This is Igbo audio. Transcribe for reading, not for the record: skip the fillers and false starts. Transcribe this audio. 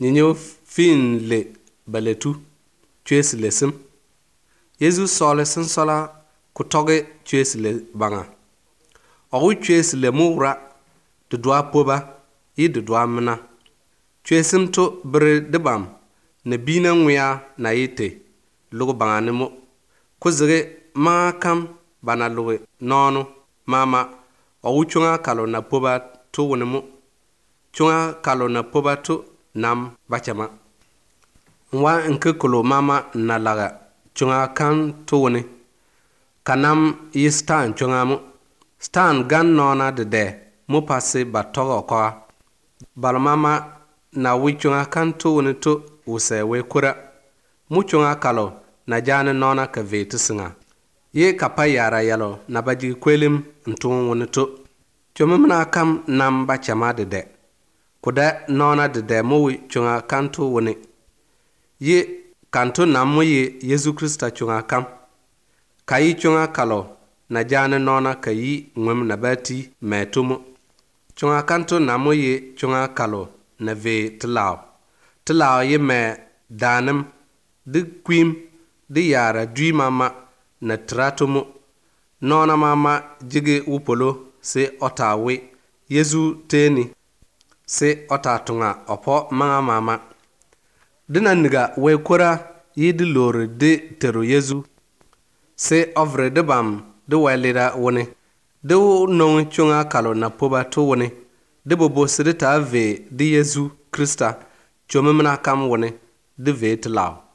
Nyinyo fin le baletu chwes lesim. Yesu sole sin sola kutoge chwes le banga. Ogu chwes le mura de doa poba yi de doa mina. Chwesim to bre debam ne bina ngwea na yite lugu banga ne mo. Kuzege ma kam bana lugu nono mama ogu chunga kalo na poba to wone mo. Chunga kalo na poba to nam bachama. Nwa nke kolo mama na laga chunga kan to wone. Kanam yi stan chunga mo. Stan gan nona de mo passe ba togo kwa. Bal mama na wi chunga kan to wone to use we kura. Mu chunga kalo na jane nona ka veti singa. Ye kapa yara yalo na baji kwelim ntun wone to. Chumimna kam nam bachama de. Kuda nona de mo wi chunga kan to wone. Ye kanto namu ye Yesu Krista chunga kam. Kayi chunga kalo na jane nona kayi ngwem na bati metumu. Chunga kanto namu ye chunga kalo na ve tilao. Tilao ye me danem di kwim di yara dwi mama na tratumu. Nona mama jige upolo se otawe Yesu teni se otatunga opo manga mama. Dina niga we kura yi di lori di teru Yesu se ovre de bam de welida wone de nong chunga kalo na poba to wone de bobo sidita ve di Yesu Krista chomemna kam wone de ve tilao.